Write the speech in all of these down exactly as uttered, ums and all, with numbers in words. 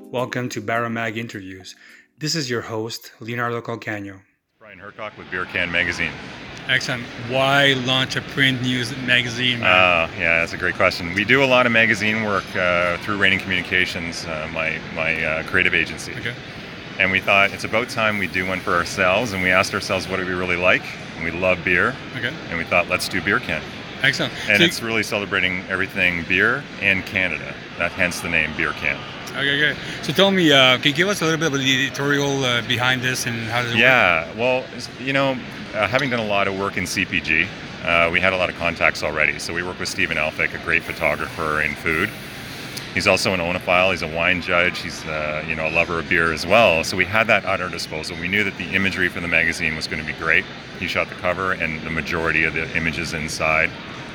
Welcome to Baramag Interviews. This is your host, Leonardo Calcano. Brian Hercock with Beer Can Magazine. Excellent. Why launch a print news magazine? Uh, yeah, that's a great question. We do a lot of magazine work uh, through Raining Communications, uh, my, my uh, creative agency. Okay. And we thought it's about time we do one for ourselves, and we asked ourselves what do we really like, and we love beer. Okay. And we thought, let's do Beer Can. Excellent. And So- it's really celebrating everything beer and Canada. That hence the name Beer Can. Okay, okay. So tell me, uh, can you give us a little bit of the editorial uh, behind this and how does it work? Yeah, well, you know, uh, having done a lot of work in C P G, uh, we had a lot of contacts already. So we work with Stephen Alfick, a great photographer in food. He's also an oenophile. He's a wine judge. He's uh, you know a lover of beer as well. So we had that at our disposal. We knew that the imagery for the magazine was going to be great. He shot the cover and the majority of the images inside.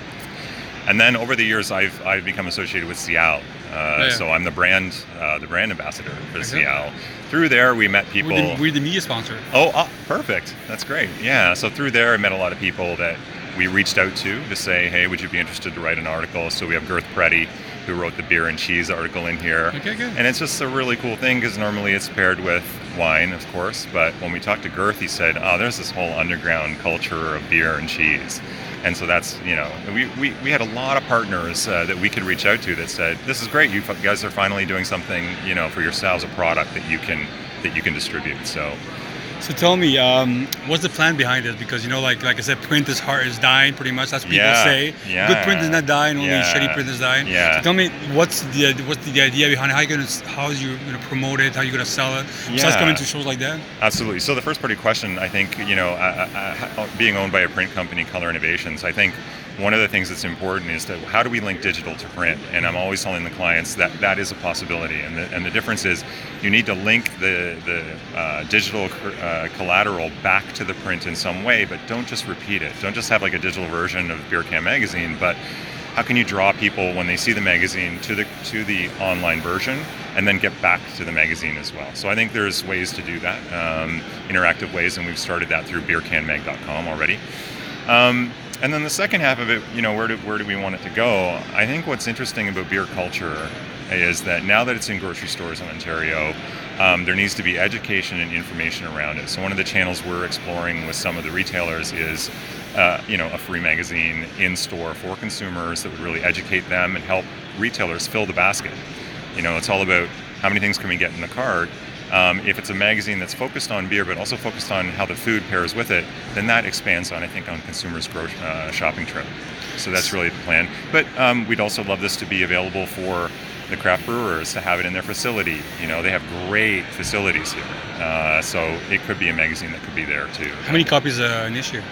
And then over the years, I've I've become associated with Cial. Uh, Oh, yeah. So I'm the brand uh, the brand ambassador for Okay. Cial. Through there, we met people. We're the, we're the media sponsor. Oh, ah, perfect. That's great. Yeah. So through there, I met a lot of people that we reached out to to say, hey, would you be interested to write an article? So we have Girth Preddy, who wrote the beer and cheese article in here. Okay, good. And it's just a really cool thing because normally it's paired with wine, of course. But when we talked to Girth, he said, oh, there's this whole underground culture of beer and cheese. And so that's, you know, we, we, we had a lot of partners uh, that we could reach out to that said, this is great. You f- guys are finally doing something, you know, for yourselves, a product that you can that you can distribute. So So tell me, um, what's the plan behind it? Because you know, like like I said, print is hard is dying pretty much. That's what people Yeah, say. yeah. Good print is not dying. Only Yeah. shitty print is dying. Yeah. So tell me, what's the what's the idea behind it? How you gonna how you gonna promote it? How you gonna sell it? Besides Yeah. coming to shows like that. Absolutely. So the first part of your question, I think, you know, uh, uh, uh, being owned by a print company, Color Innovations, I think one of the things that's important is that how do we link digital to print? And I'm always telling the clients that that is a possibility. And the, and the difference is you need to link the, the uh, digital uh, collateral back to the print in some way, but don't just repeat it. Don't just have like a digital version of Beer Can Magazine, but how can you draw people when they see the magazine to the to the online version and then get back to the magazine as well? So I think there's ways to do that, um, interactive ways, and we've started that through beer can mag dot com already. Um, and then the second half of it, you know, where do where do we want it to go? I think what's interesting about beer culture is that now that it's in grocery stores in Ontario, um, there needs to be education and information around it. So one of the channels we're exploring with some of the retailers is Uh, you know, a free magazine in store for consumers that would really educate them and help retailers fill the basket. You know, it's all about how many things can we get in the cart. Um, if it's a magazine that's focused on beer, but also focused on how the food pairs with it, then that expands on, I think, on consumers' gro- uh, shopping trip. So that's really the plan. But um, we'd also love this to be available for the craft brewers to have it in their facility. You know, they have great facilities here. Uh, so it could be a magazine that could be there too. How many copies uh, an issue?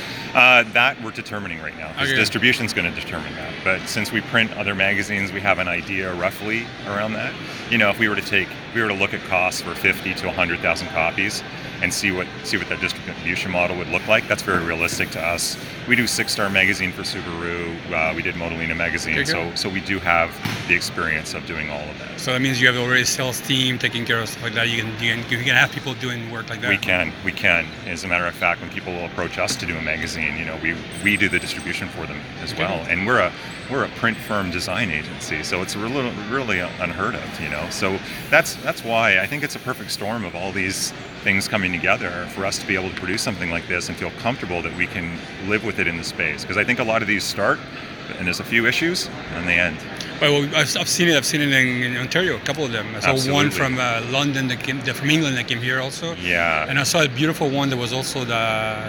Uh, that we're determining right now, because Okay. distribution's going to determine that. But since we print other magazines, we have an idea roughly around that. You know, if we were to take, if we were to look at costs for fifty to one hundred thousand copies, and see what see what that distribution model would look like, that's very realistic to us. We do Six Star Magazine for Subaru. Uh, we did Modellina Magazine, Okay, so good. so we do have the experience of doing all of that. So that means you have already a sales team taking care of stuff like that. You can you can, you can have people doing work like that. We can, we can. As a matter of fact, when people will approach us to do a magazine, you know, we we do the distribution for them as Okay. well. And we're a we're a print firm design agency, so it's really really unheard of, you know. So that's that's why I think it's a perfect storm of all these things coming together for us to be able to produce something like this and feel comfortable that we can live with it in the space. Because I think a lot of these start, and there's a few issues, and they end. Well, well, I've, I've seen it. I've seen it in, in Ontario. A couple of them. I saw one Absolutely. from uh, London that came, the- from England that came here also. Yeah. And I saw a beautiful one that was also the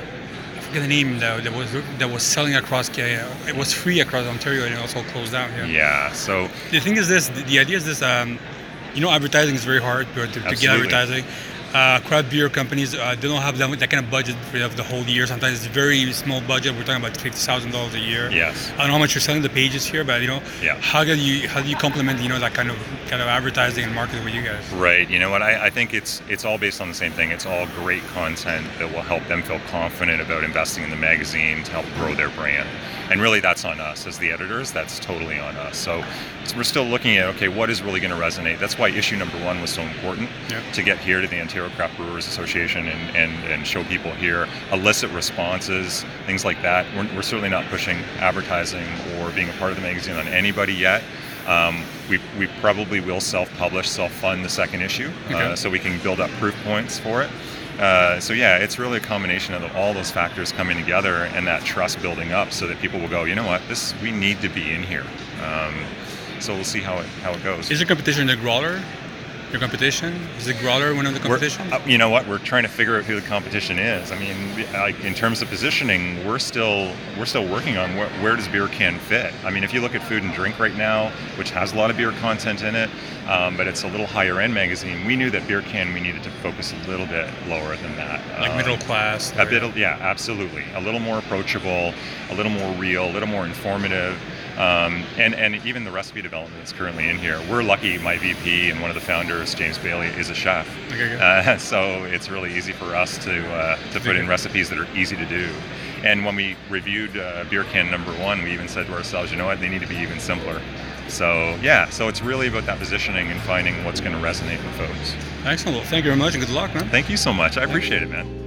I forget the name that, that was that was selling across. Canada. It was free across Ontario and it also closed down here. Yeah. So The thing is this. The, the idea is this. Um, you know, advertising is very hard to, to, to get Absolutely. advertising. Uh, craft beer companies, uh, they don't have that, that kind of budget for the, the whole year. Sometimes it's a very small budget. We're talking about fifty thousand dollars a year. yes. I don't know how much you're selling the pages here, but you know, Yeah. how do you how do you complement you know that kind of kind of advertising and marketing with you guys? Right. You know what? I, I think it's it's all based on the same thing. It's all great content that will help them feel confident about investing in the magazine to help grow their brand. And really, that's on us as the editors. That's totally on us. So, so we're still looking at, okay, what is really going to resonate? That's why issue number one was so important, Yeah. to get here to the Ontario Craft Brewers Association and, and, and show people here, elicit responses, things like that. We're, we're certainly not pushing advertising or being a part of the magazine on anybody yet. Um, we, we probably will self-publish, self-fund the second issue, Okay. uh, so we can build up proof points for it. Uh, so yeah, it's really a combination of all those factors coming together and that trust building up, so that people will go, you know what, this we need to be in here. Um, so we'll see how it how it goes. Is your competition the growler? Your competition is the growler one of the We're- competitions? uh, you know what? We're trying to figure out who the competition is. I mean, we- like in terms of positioning, we're still we're still working on where, where does Beer Can fit. I mean, if you look at Food and Drink right now, which has a lot of beer content in it, um, but it's a little higher end magazine. We knew that Beer Can we needed to focus a little bit lower than that. Like Um, middle class? A or- bit, of, yeah, absolutely. A little more approachable, a little more real, a little more informative, um, and and even the recipe development that's currently in here. We're lucky. My V P and one of the founders, James Bailey, is a chef, Okay, good. uh, so it's really easy for us to uh, to put in Okay. recipes that are easy to do. And when we reviewed uh, Beer Can number one, we even said to ourselves, you know what, they need to be even simpler. So yeah, so it's really about that positioning and finding what's going to resonate with folks. Excellent. Well, thank you very much and good luck, man. Thank you so much. I appreciate it, man.